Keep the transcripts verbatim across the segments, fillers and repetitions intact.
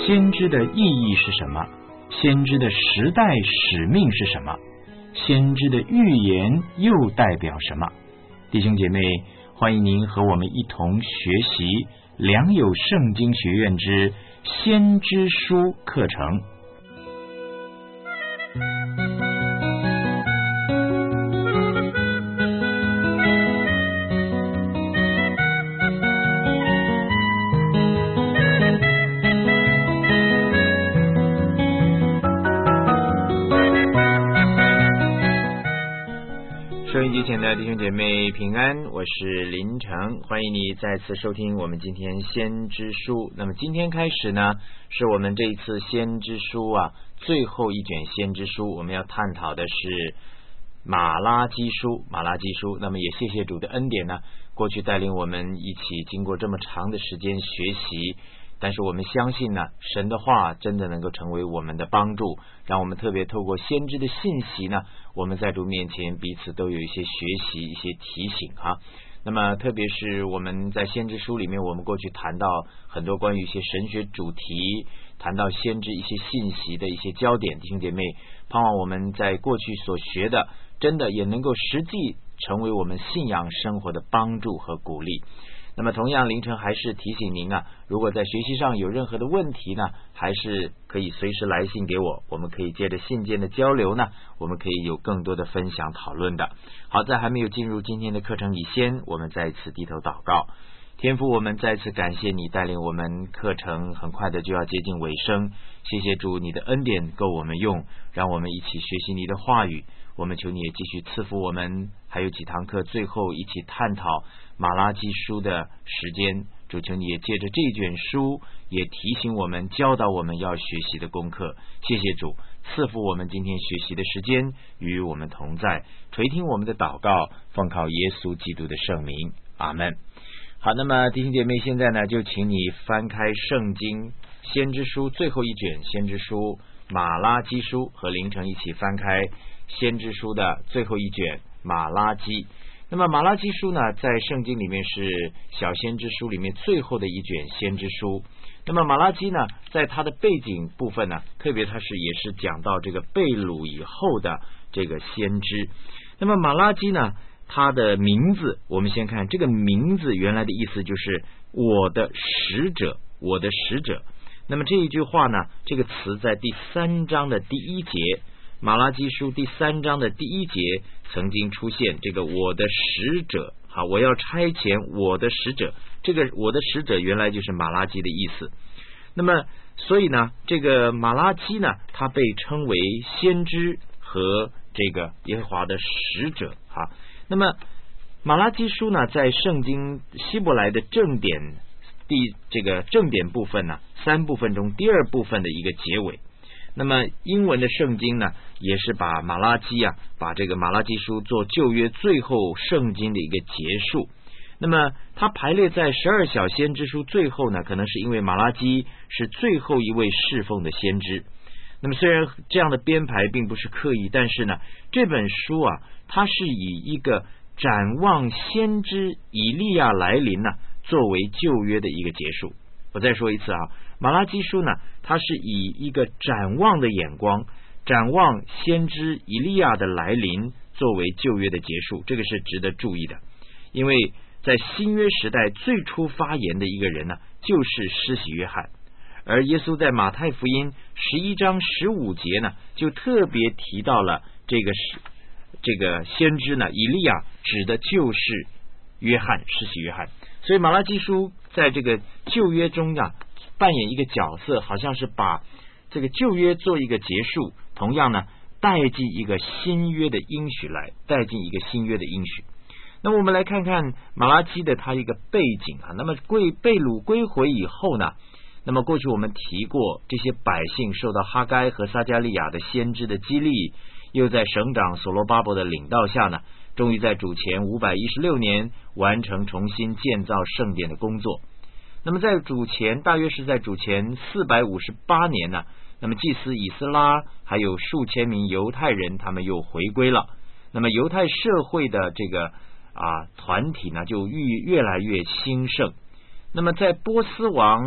先知的意义是什么？先知的时代使命是什么？先知的预言又代表什么？弟兄姐妹，欢迎您和我们一同学习良友圣经学院之先知书课程。收音机前的弟兄姐妹平安，我是林成，欢迎你再次收听我们今天先知书。那么今天开始呢，是我们这一次先知书啊最后一卷先知书，我们要探讨的是马拉基书。马拉基书，那么也谢谢主的恩典呢，过去带领我们一起经过这么长的时间学习。但是我们相信呢，神的话真的能够成为我们的帮助，让我们特别透过先知的信息呢，我们在主面前彼此都有一些学习，一些提醒哈。那么特别是我们在先知书里面，我们过去谈到很多关于一些神学主题，谈到先知一些信息的一些焦点，弟兄姐妹，盼望我们在过去所学的真的也能够实际成为我们信仰生活的帮助和鼓励。那么同样，凌晨还是提醒您啊，如果在学习上有任何的问题呢，还是可以随时来信给我，我们可以借着信件的交流呢，我们可以有更多的分享讨论的。好，在还没有进入今天的课程以前，我们再一次低头祷告。天父，我们再次感谢你带领我们，课程很快的就要接近尾声，谢谢主，你的恩典够我们用，让我们一起学习你的话语。我们求你也继续赐福我们，还有几堂课最后一起探讨马拉基书的时间。主，求你也借着这卷书也提醒我们，教导我们要学习的功课。谢谢主，赐福我们今天学习的时间，与我们同在，垂听我们的祷告，奉靠耶稣基督的圣名，阿们。好，那么弟兄姐妹，现在呢，就请你翻开圣经先知书最后一卷先知书马拉基书，和凌晨一起翻开先知书的最后一卷马拉基。那么马拉基书呢，在圣经里面是小先知书里面最后的一卷先知书。那么马拉基呢，在它的背景部分呢，特别它是也是讲到这个被掳以后的这个先知。那么马拉基呢，他的名字，我们先看这个名字原来的意思就是我的使者，我的使者。那么这一句话呢，这个词在第三章的第一节，马拉基书第三章的第一节曾经出现这个我的使者，好，我要差遣我的使者，这个我的使者原来就是马拉基的意思。那么所以呢，这个马拉基呢，他被称为先知和这个耶和华的使者哈。那么马拉基书呢，在圣经希伯来的正典第这个正典部分呢，三部分中第二部分的一个结尾。那么英文的圣经呢，也是把马拉基啊，把这个马拉基书做旧约最后圣经的一个结束。那么它排列在十二小先知书最后呢，可能是因为马拉基是最后一位侍奉的先知。那么虽然这样的编排并不是刻意，但是呢，这本书啊，它是以一个展望先知以利亚来临呢，作为旧约的一个结束。我再说一次啊，马拉基书呢，它是以一个展望的眼光，展望先知以利亚的来临作为旧约的结束，这个是值得注意的。因为在新约时代最初发言的一个人呢，就是施洗约翰，而耶稣在马太福音十一章十五节呢，就特别提到了这个这个先知呢，以利亚指的就是约翰，施洗约翰。所以马拉基书在这个旧约中啊，扮演一个角色，好像是把这个旧约做一个结束，同样呢，带进一个新约的应许来，带进一个新约的应许。那么我们来看看马拉基的他一个背景啊。那么归被掳归回以后呢，那么过去我们提过，这些百姓受到哈该和撒迦利亚的先知的激励，又在省长所罗巴伯的领导下呢，终于在主前五百一十六年完成重新建造圣殿的工作。那么在主前大约是在主前四百五十八年呢，那么祭司以斯拉还有数千名犹太人他们又回归了。那么犹太社会的这个啊团体呢就越越来越兴盛。那么在波斯王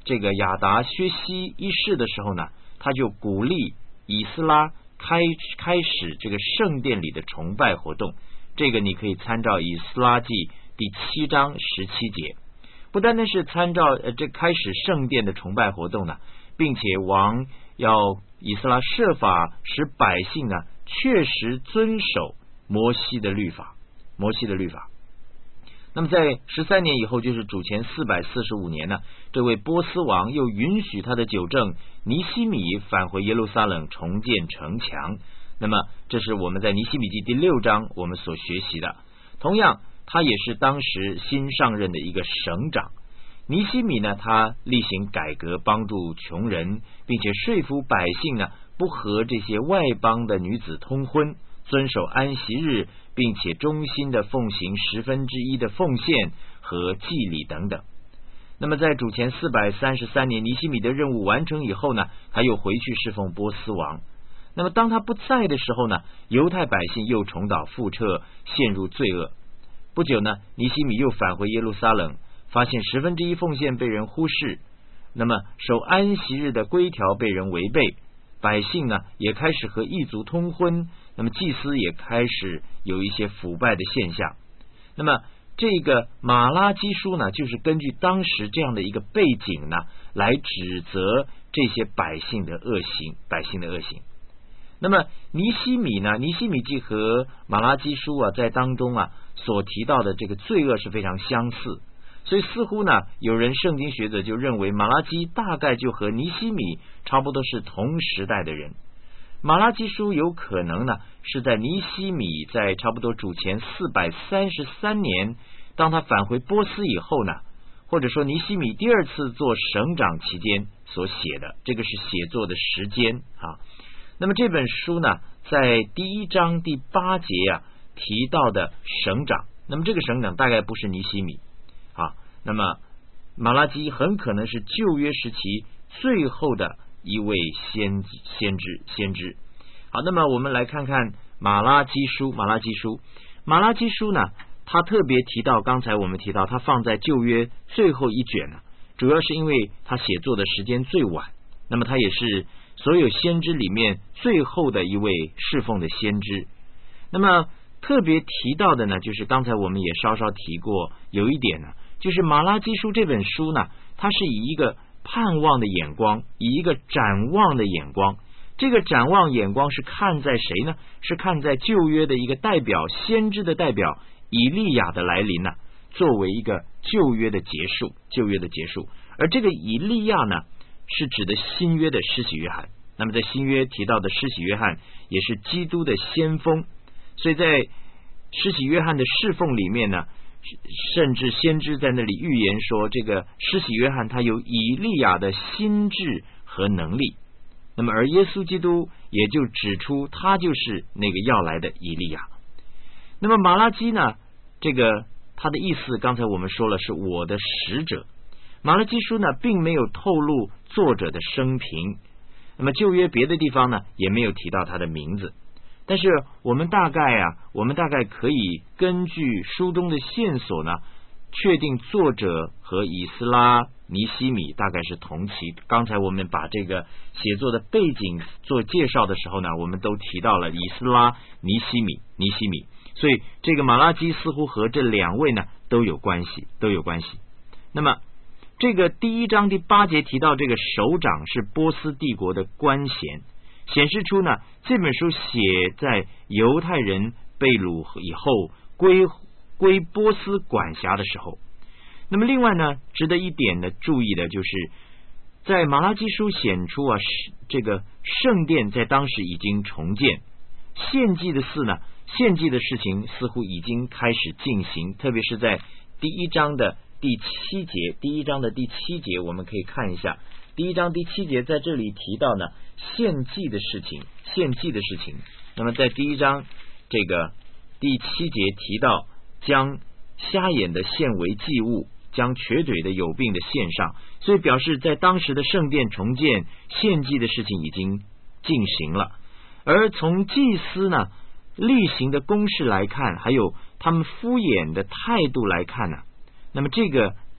这个亚达薛西一世的时候呢，他就鼓励以斯拉开开始这个圣殿里的崇拜活动。这个你可以参照以斯拉记第七章十七节。不单单是参照呃这开始圣殿的崇拜活动呢，并且王要以斯拉设法使百姓呢确实遵守摩西的律法，摩西的律法。那么在十三年以后，就是主前四百四十五年呢，这位波斯王又允许他的九正尼希米返回耶路撒冷重建城墙。那么这是我们在尼希米记第六章我们所学习的。同样他也是当时新上任的一个省长。尼希米呢，他例行改革，帮助穷人，并且说服百姓呢不和这些外邦的女子通婚，遵守安息日，并且忠心的奉行十分之一的奉献和祭礼等等。那么在主前四百三十三年尼希米的任务完成以后呢，他又回去侍奉波斯王。那么当他不在的时候呢，犹太百姓又重蹈覆辙，陷入罪恶。不久呢，尼希米又返回耶路撒冷，发现十分之一奉献被人忽视，那么守安息日的规条被人违背，百姓呢也开始和异族通婚，那么祭司也开始有一些腐败的现象。那么这个马拉基书呢，就是根据当时这样的一个背景呢，来指责这些百姓的恶行，百姓的恶行。那么尼希米呢，尼希米记和马拉基书啊，在当中啊所提到的这个罪恶是非常相似，所以似乎呢，有人圣经学者就认为马拉基大概就和尼希米差不多是同时代的人。马拉基书有可能呢是在尼希米在差不多主前四百三十三年，当他返回波斯以后呢，或者说尼希米第二次做省长期间所写的，这个是写作的时间啊。那么这本书呢，在第一章第八节啊提到的省长，那么这个省长大概不是尼希米啊。那么马拉基很可能是旧约时期最后的一位先先知先知。好，那么我们来看看马拉基书。马拉基书，马拉基书呢，他特别提到，刚才我们提到他放在旧约最后一卷呢，主要是因为他写作的时间最晚，那么他也是所有先知里面最后的一位侍奉的先知。那么特别提到的呢，就是刚才我们也稍稍提过，有一点呢，就是马拉基书这本书呢，它是以一个盼望的眼光，以一个展望的眼光。这个展望眼光是看在谁呢？是看在旧约的一个代表，先知的代表以利亚的来临呢，作为一个旧约的结束，旧约的结束。而这个以利亚呢，是指的新约的施洗约翰。那么在新约提到的施洗约翰也是基督的先锋，所以在施洗约翰的侍奉里面呢，甚至先知在那里预言说，这个施洗约翰他有以利亚的心智和能力。那么而耶稣基督也就指出他就是那个要来的以利亚。那么马拉基呢，这个他的意思刚才我们说了，是我的使者。马拉基书呢并没有透露作者的生平，那么旧约别的地方呢也没有提到他的名字，但是我们大概啊我们大概可以根据书中的线索呢，确定作者和以斯拉、尼希米大概是同期。刚才我们把这个写作的背景做介绍的时候呢，我们都提到了以斯拉、尼希米、尼希米，所以这个马拉基似乎和这两位呢都有关系，都有关系。那么这个第一章第八节提到这个首长是波斯帝国的官衔，显示出呢这本书写在犹太人被掳以后归归波斯管辖的时候。那么另外呢，值得一点的注意的就是，在马拉基书显出啊，这个圣殿在当时已经重建，献祭的事呢，献祭的事情似乎已经开始进行，特别是在第一章的第七节，第一章的第七节我们可以看一下，第一章第七节在这里提到呢献祭的事情，献祭的事情。那么在第一章这个第七节提到将瞎眼的献为祭物，将瘸腿的有病的献上，所以表示在当时的圣殿重建献祭的事情已经进行了。而从祭司呢例行的公事来看，还有他们敷衍的态度来看呢、啊，那么这个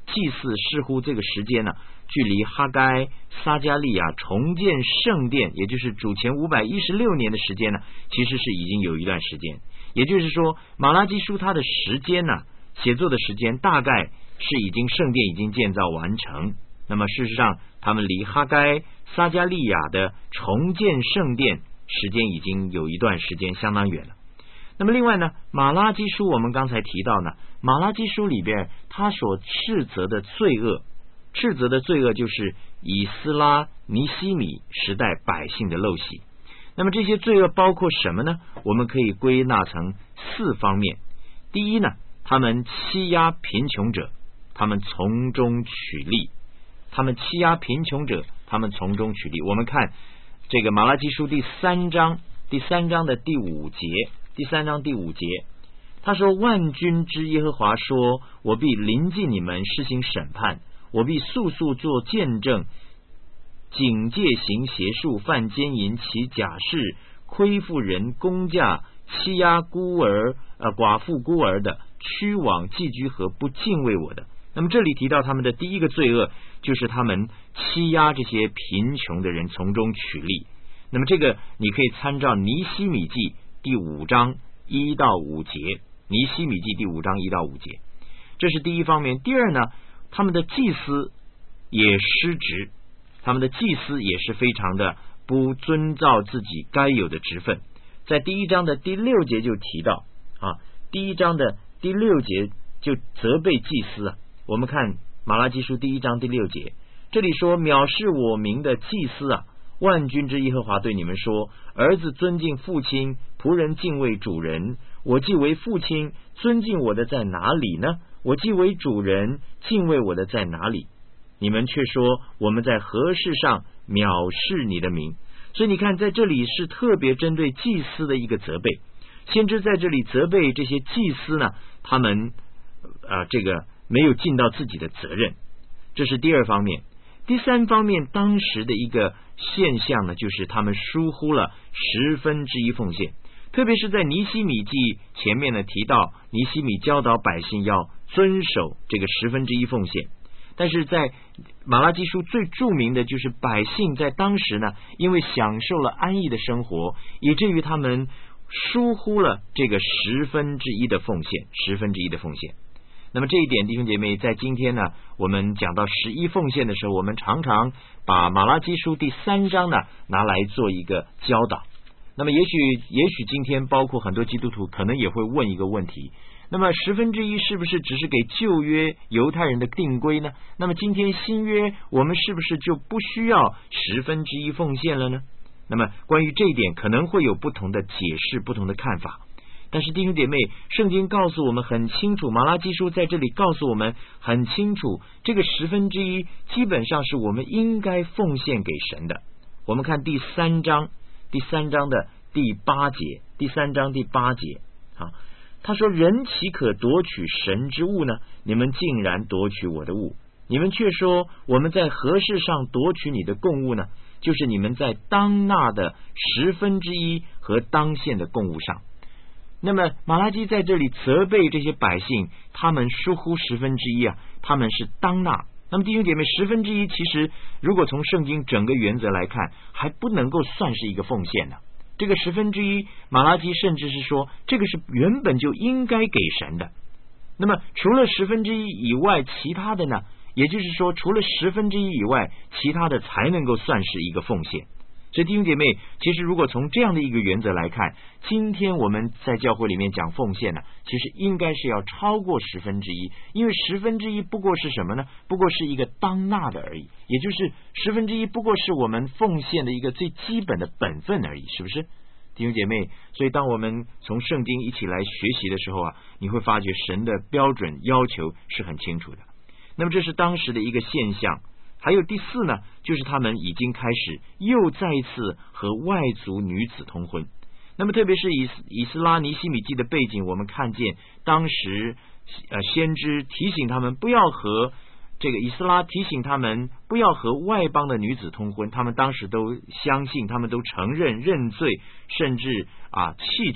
祭祀似乎这个时间呢，距离哈该撒迦利亚重建圣殿，也就是主前五百一十六年的时间呢，其实是已经有一段时间。也就是说，马拉基书它的时间呢，写作的时间大概是已经圣殿已经建造完成。那么事实上，他们离哈该撒迦利亚的重建圣殿时间已经有一段时间，相当远了。那么另外呢，马拉基书我们刚才提到呢，马拉基书里边他所斥责的罪恶，斥责的罪恶就是以斯拉尼希米时代百姓的陋习。那么这些罪恶包括什么呢？我们可以归纳成四方面。第一呢，他们欺压贫穷者，他们从中取利。他们欺压贫穷者，他们从中取利。我们看这个马拉基书第三章，第三章的第五节，第三章第五节，他说：万军之耶和华说，我必临近你们施行审判，我必速速做见证，警戒行邪术，犯奸淫，起假誓，亏负人公价，欺压孤儿、呃、寡妇孤儿的，屈枉寄居和不敬畏我的。那么这里提到他们的第一个罪恶，就是他们欺压这些贫穷的人，从中取利。那么这个你可以参照尼希米记第五章一到五节，尼希米记第五章一到五节，这是第一方面。第二呢，他们的祭司也失职，他们的祭司也是非常的不遵照自己该有的职分。在第一章的第六节就提到啊，第一章的第六节就责备祭司啊。我们看马拉基书第一章第六节，这里说：藐视我名的祭司啊，万军之耶和华对你们说，儿子尊敬父亲，仆人敬畏主人。我既为父亲，尊敬我的在哪里呢？我既为主人，敬畏我的在哪里？你们却说我们在何事上藐视你的名？所以你看，在这里是特别针对祭司的一个责备。先知在这里责备这些祭司呢，他们啊，这个没有尽到自己的责任，这是第二方面。第三方面，当时的一个现象呢，就是他们疏忽了十分之一奉献。特别是在尼希米记前面呢提到，尼希米教导百姓要遵守这个十分之一奉献。但是在马拉基书最著名的就是百姓在当时呢，因为享受了安逸的生活，以至于他们疏忽了这个十分之一的奉献，十分之一的奉献。那么这一点，弟兄姐妹，在今天呢，我们讲到十一奉献的时候，我们常常把马拉基书第三章呢拿来做一个教导。那么也许也许今天包括很多基督徒可能也会问一个问题，那么十分之一是不是只是给旧约犹太人的定规呢？那么今天新约我们是不是就不需要十分之一奉献了呢？那么关于这一点可能会有不同的解释，不同的看法。但是弟兄姐妹，圣经告诉我们很清楚，马拉基书在这里告诉我们很清楚，这个十分之一基本上是我们应该奉献给神的。我们看第三章第三章的第八节，第三章第八节啊，他说：人岂可夺取神之物呢？你们竟然夺取我的物，你们却说我们在何事上夺取你的供物呢？就是你们在当纳的十分之一和当献的供物上。那么马拉基在这里责备这些百姓，他们疏忽十分之一啊，他们是当纳。那么弟兄姐妹，十分之一其实如果从圣经整个原则来看，还不能够算是一个奉献的。这个十分之一，马拉基甚至是说这个是原本就应该给神的。那么除了十分之一以外，其他的呢，也就是说除了十分之一以外，其他的才能够算是一个奉献。所以弟兄姐妹，其实如果从这样的一个原则来看，今天我们在教会里面讲奉献呢，其实应该是要超过十分之一，因为十分之一不过是什么呢？不过是一个当纳的而已，也就是十分之一不过是我们奉献的一个最基本的本分而已，是不是？弟兄姐妹，所以当我们从圣经一起来学习的时候啊，你会发觉神的标准要求是很清楚的。那么这是当时的一个现象。还有第四呢，就是他们已经开始又再一次和外族女子通婚。那么特别是以以斯拉尼希米记的背景，我们看见当时呃先知提醒他们不要和这个以斯拉提醒他们不要和外邦的女子通婚，他们当时都相信，他们都承认认罪，甚至啊弃绝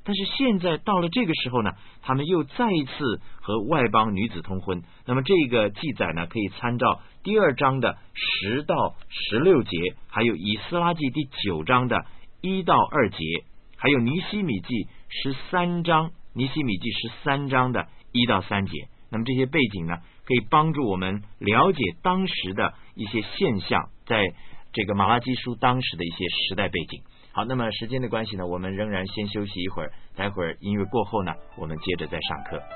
但是现在到了这个时候呢，他们又再一次和外邦女子通婚。那么这个记载呢，可以参照第二章的十到十六节，还有以斯拉记第九章的一到二节，还有尼希米记十三章尼希米记十三章的一到三节。那么这些背景呢，可以帮助我们了解当时的一些现象，在这个马拉基书当时的一些时代背景。好，那么时间的关系呢，我们仍然先休息一会儿，待会儿音乐过后呢，我们接着再上课。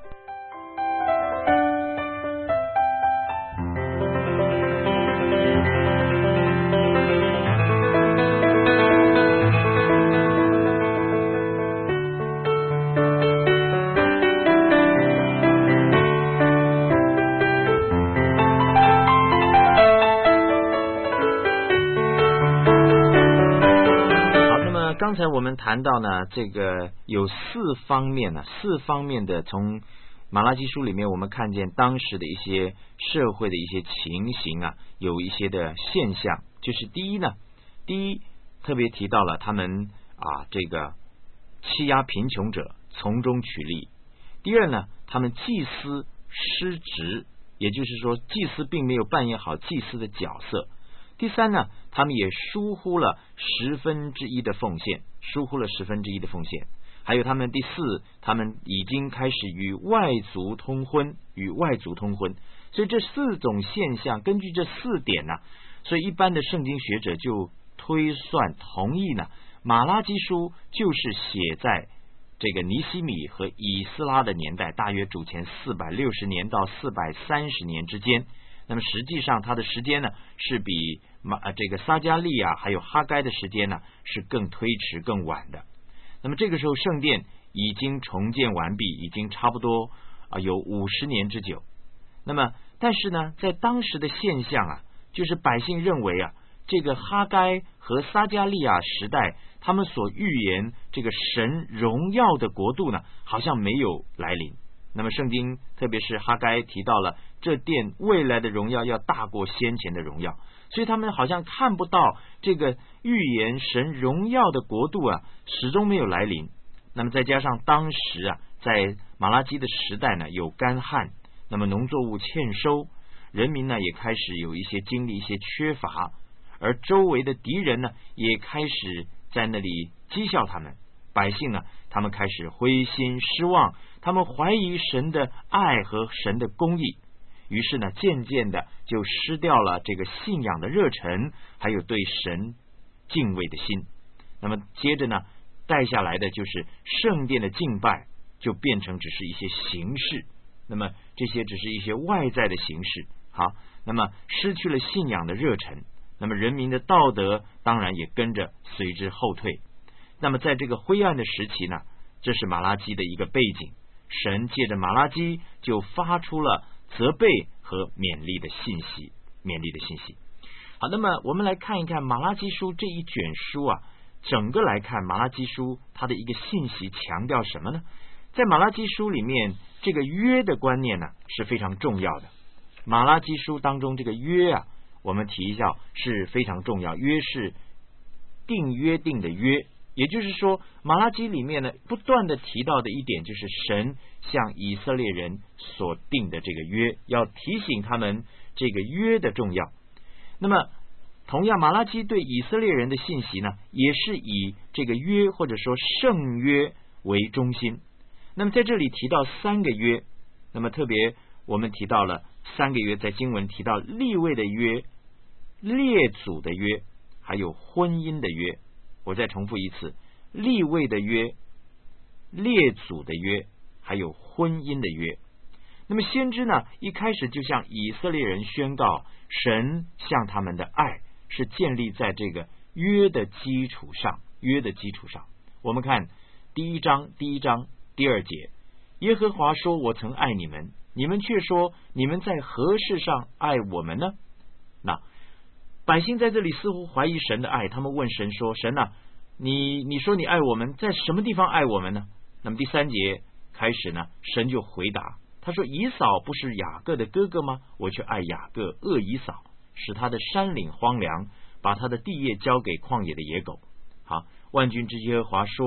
刚才我们谈到呢，这个有四方面呢，四方面的从马拉基书里面，我们看见当时的一些社会的一些情形啊，有一些的现象。就是第一呢，第一特别提到了他们啊，这个欺压贫穷者，从中取利。第二呢，他们祭司失职，也就是说，祭司并没有扮演好祭司的角色。第三呢，他们也疏忽了十分之一的奉献，疏忽了十分之一的奉献。还有他们第四，他们已经开始与外族通婚，与外族通婚。所以这四种现象，根据这四点呢，所以一般的圣经学者就推算同意呢，马拉基书就是写在这个尼希米和以斯拉的年代，大约主前四百六十年到四百三十年之间。那么实际上它的时间呢，是比马这个撒迦利亚还有哈该的时间呢是更推迟更晚的。那么这个时候圣殿已经重建完毕，已经差不多啊有五十年之久。那么但是呢，在当时的现象啊，就是百姓认为啊，这个哈该和撒迦利亚时代他们所预言这个神荣耀的国度呢，好像没有来临。那么圣经特别是哈该提到了这殿未来的荣耀要大过先前的荣耀，所以他们好像看不到这个预言神荣耀的国度啊，始终没有来临。那么再加上当时啊，在马拉基的时代呢，有干旱，那么农作物欠收，人民呢也开始有一些经历一些缺乏，而周围的敌人呢也开始在那里讥笑他们。百姓呢，他们开始灰心失望，他们怀疑神的爱和神的公义，于是呢，渐渐的就失掉了这个信仰的热忱，还有对神敬畏的心。那么接着呢，带下来的就是圣殿的敬拜就变成只是一些形式，那么这些只是一些外在的形式。好，那么失去了信仰的热忱，那么人民的道德当然也跟着随之后退。那么在这个灰暗的时期呢，这是马拉基的一个背景，神借着马拉基就发出了责备和勉励的信息，勉励的信息。好，那么我们来看一看马拉基书这一卷书啊，整个来看马拉基书它的一个信息强调什么呢？在马拉基书里面，这个约的观念呢是非常重要的。马拉基书当中这个约啊，我们提一下是非常重要，约是定约定的约，也就是说马拉基里面呢不断的提到的一点就是神向以色列人所定的这个约，要提醒他们这个约的重要。那么同样马拉基对以色列人的信息呢，也是以这个约或者说圣约为中心。那么在这里提到三个约，那么特别我们提到了三个约，在经文提到利未的约、列祖的约还有婚姻的约。我再重复一次，利未的约、列祖的约还有婚姻的约。那么先知呢，一开始就向以色列人宣告，神向他们的爱是建立在这个约的基础上，约的基础上。我们看第一章第一章第二节，耶和华说，我曾爱你们，你们却说，你们在何事上爱我们呢？那百姓在这里似乎怀疑神的爱，他们问神说，神啊，你你说你爱我们，在什么地方爱我们呢？那么第三节开始呢，神就回答，他说，以扫不是雅各的哥哥吗？我却爱雅各，恶以扫，使他的山岭荒凉，把他的地业交给旷野的野狗。好，万军之耶和华说，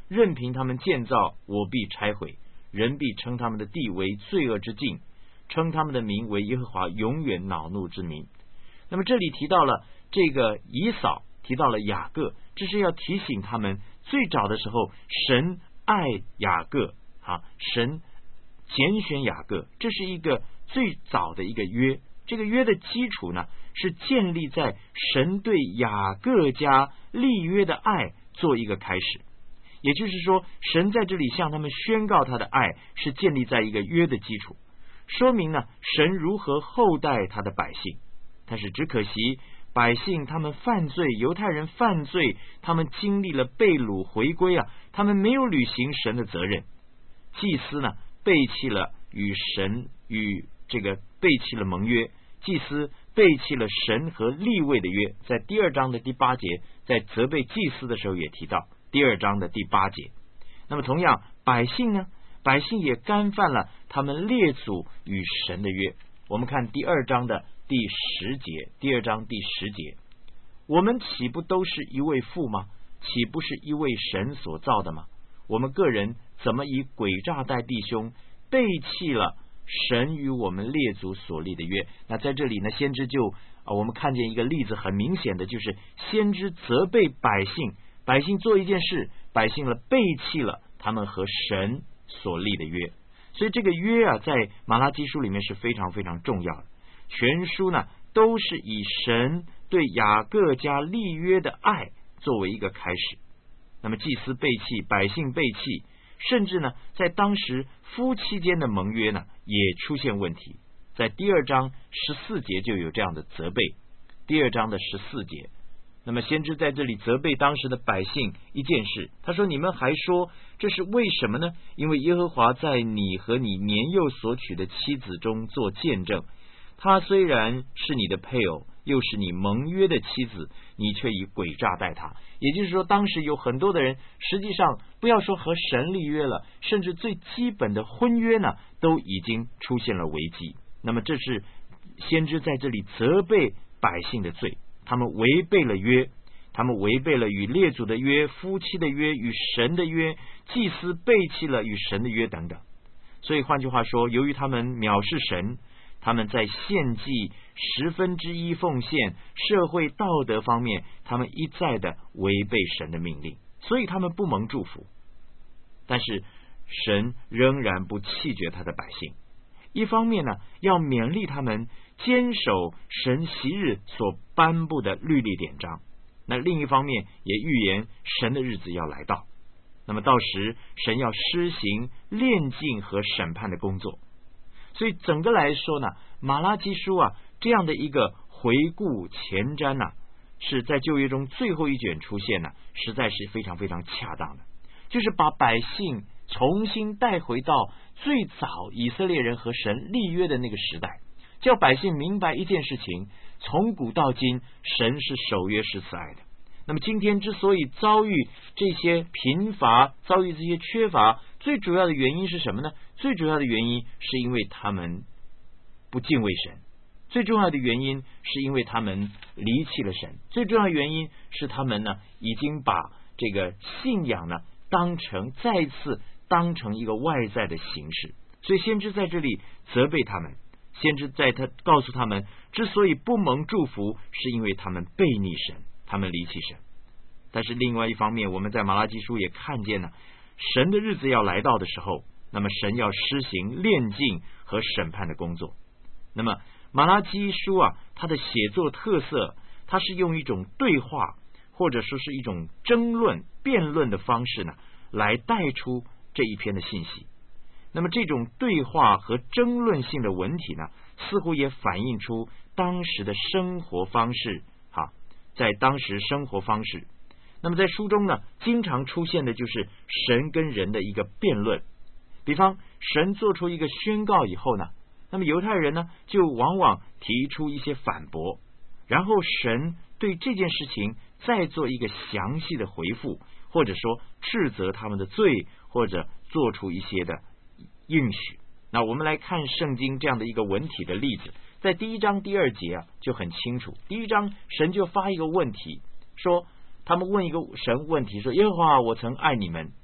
任凭他们建造，我必拆毁。人必称他们的地为罪恶之境，称他们的名为耶和华永远恼怒之名。那么这里提到了这个以扫，提到了雅各，这是要提醒他们，最早的时候神爱雅各啊，神拣选雅各，这是一个最早的一个约。这个约的基础呢，是建立在神对雅各家立约的爱做一个开始。也就是说，神在这里向他们宣告他的爱，是建立在一个约的基础，说明呢神如何厚待他的百姓。但是只可惜百姓他们犯罪，犹太人犯罪，他们经历了被掳回归啊，他们没有履行神的责任。祭司呢背弃了与神与这个背弃了盟约，祭司背弃了神和利未的约，在第二章的第八节，在责备祭司的时候也提到第二章的第八节。那么同样百姓呢，百姓也干犯了他们列祖与神的约。我们看第二章的第十节，第二章第十节，我们岂不都是一位父吗？岂不是一位神所造的吗？我们个人怎么以诡诈待弟兄，背弃了神与我们列祖所立的约？那在这里呢，先知就、啊、我们看见一个例子，很明显的就是先知责备百姓，百姓做一件事，百姓了背弃了他们和神所立的约。所以这个约啊，在马拉基书里面是非常非常重要的。全书呢都是以神对雅各家立约的爱作为一个开始。那么祭司背弃，百姓背弃，甚至呢在当时夫妻间的盟约呢也出现问题。在第二章十四节就有这样的责备，第二章的十四节，那么先知在这里责备当时的百姓一件事，他说：你们还说这是为什么呢？因为耶和华在你和你年幼所娶的妻子中做见证，她虽然是你的配偶，又是你盟约的妻子，你却以诡诈待她。也就是说，当时有很多的人，实际上不要说和神立约了，甚至最基本的婚约呢，都已经出现了危机。那么这是先知在这里责备百姓的罪，他们违背了约，他们违背了与列祖的约、夫妻的约、与神的约，祭司背弃了与神的约等等。所以换句话说，由于他们藐视神，他们在献祭、十分之一奉献、社会道德方面，他们一再的违背神的命令，所以他们不蒙祝福。但是神仍然不弃绝他的百姓，一方面呢，要勉励他们坚守神昔日所颁布的律例典章，那另一方面也预言神的日子要来到，那么到时神要施行炼净和审判的工作。所以整个来说呢，马拉基书啊这样的一个回顾前瞻呢、啊，是在旧约中最后一卷出现呢，实在是非常非常恰当的，就是把百姓重新带回到最早以色列人和神立约的那个时代，叫百姓明白一件事情，从古到今神是守约施慈爱的。那么今天之所以遭遇这些贫乏，遭遇这些缺乏，最主要的原因是什么呢？最主要的原因是因为他们不敬畏神，最重要的原因是因为他们离弃了神，最重要的原因是他们呢已经把这个信仰呢当成再次当成一个外在的形式。所以先知在这里责备他们，先知在他告诉他们，之所以不蒙祝福，是因为他们背逆神，他们离弃神。但是另外一方面，我们在马拉基书也看见了，神的日子要来到的时候，那么神要施行炼净和审判的工作。那么马拉基书啊，它的写作特色，它是用一种对话或者说是一种争论辩论的方式呢，来带出这一篇的信息。那么这种对话和争论性的文体呢，似乎也反映出当时的生活方式哈，在当时生活方式。那么在书中呢，经常出现的就是神跟人的一个辩论。比方神做出一个宣告以后呢，那么犹太人呢就往往提出一些反驳，然后神对这件事情再做一个详细的回复，或者说斥责他们的罪，或者做出一些的应许。那我们来看圣经这样的一个文体的例子，在第一章第二节啊就很清楚。第一章神就发一个问题，说他们问一个神问题，说耶和华我曾爱你们，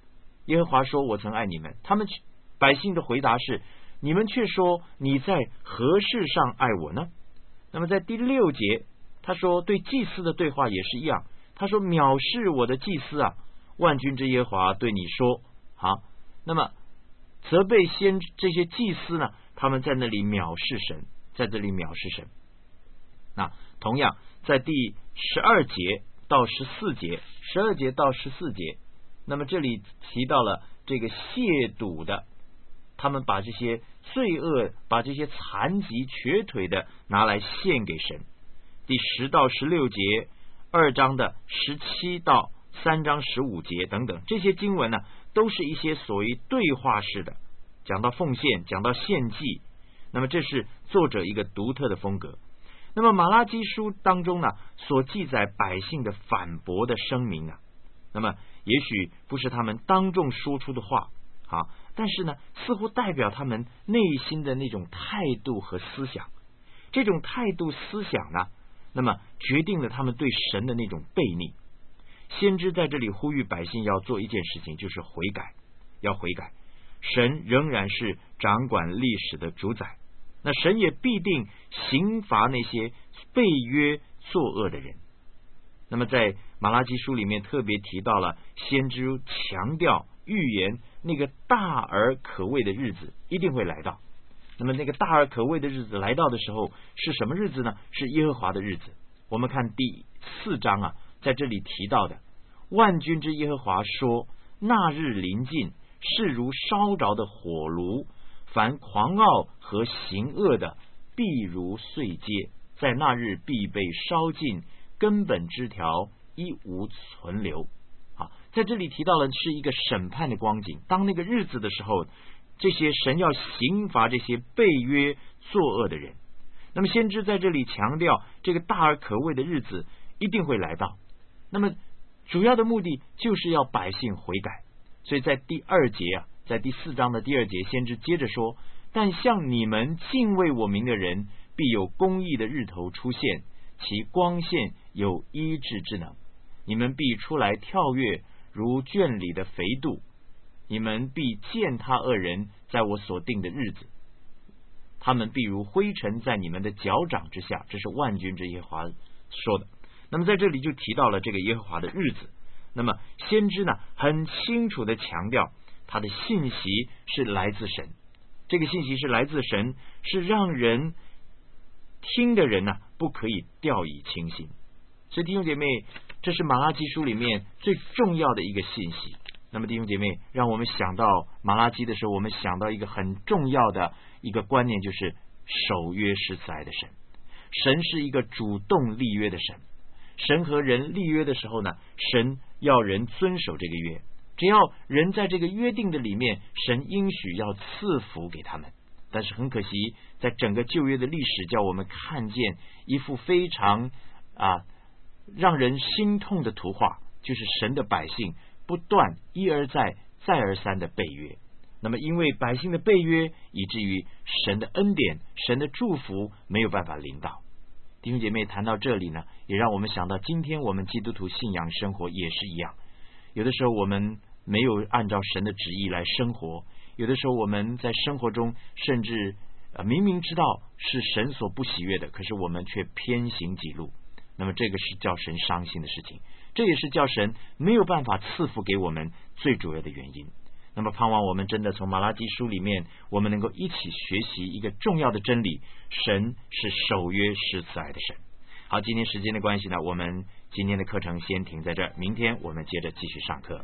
耶和华说我曾爱你们，他们百姓的回答是，你们却说你在何事上爱我呢？那么在第六节他说对祭司的对话也是一样，他说藐视我的祭司啊，万军之耶和华对你说。好，那么责备先这些祭司呢，他们在那里藐视神，在这里藐视神。那同样在第十二节到十四节，十二节到十四节，那么这里提到了这个亵渎的，他们把这些罪恶，把这些残疾瘸腿的拿来献给神。第十到十六节，二章的十七到三章十五节等等，这些经文呢，都是一些所谓对话式的，讲到奉献，讲到献祭。那么这是作者一个独特的风格。那么马拉基书当中呢，所记载百姓的反驳的声明啊，那么也许不是他们当众说出的话啊，但是呢，似乎代表他们内心的那种态度和思想。这种态度思想呢，那么决定了他们对神的那种悖逆。先知在这里呼吁百姓要做一件事情，就是悔改，要悔改。神仍然是掌管历史的主宰，那神也必定刑罚那些背约作恶的人。那么在马拉基书里面特别提到了先知强调预言那个大而可畏的日子一定会来到。那么那个大而可畏的日子来到的时候是什么日子呢？是耶和华的日子。我们看第四章啊，在这里提到的万军之耶和华说，那日临近，是如烧着的火炉，凡狂傲和行恶的必如碎秸，在那日必被烧尽，根本枝条一无存留。啊，在这里提到了是一个审判的光景，当那个日子的时候，这些神要刑罚这些背约作恶的人。那么先知在这里强调这个大而可畏的日子一定会来到，那么主要的目的就是要百姓悔改。所以在第二节啊，在第四章的第二节，先知接着说，但像你们敬畏我名的人，必有公义的日头出现，其光线有医治之能，你们必出来跳跃，如圈里的肥度，你们必践踏恶人，在我所定的日子，他们必如灰尘在你们的脚掌之下。这是万军之耶和华说的。那么在这里就提到了这个耶和华的日子。那么先知呢，很清楚的强调他的信息是来自神，这个信息是来自神，是让人听的人呢、啊、不可以掉以轻心。所以弟兄姐妹，这是马拉基书里面最重要的一个信息。那么弟兄姐妹，让我们想到马拉基的时候，我们想到一个很重要的一个观念，就是守约施慈爱的神。神是一个主动立约的神，神和人立约的时候呢，神要人遵守这个约，只要人在这个约定的里面，神应许要赐福给他们。但是很可惜，在整个旧约的历史叫我们看见一幅非常啊让人心痛的图画，就是神的百姓不断一而再再而三的背约。那么因为百姓的背约，以至于神的恩典，神的祝福没有办法临到。弟兄姐妹，谈到这里呢，也让我们想到今天我们基督徒信仰生活也是一样。有的时候我们没有按照神的旨意来生活，有的时候我们在生活中甚至、呃、明明知道是神所不喜悦的，可是我们却偏行己路。那么这个是叫神伤心的事情，这也是叫神没有办法赐福给我们最主要的原因。那么盼望我们真的从马拉基书里面，我们能够一起学习一个重要的真理，神是守约施慈爱的神。好，今天时间的关系呢，我们今天的课程先停在这儿，明天我们接着继续上课。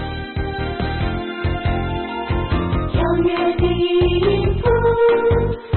跳跃的音符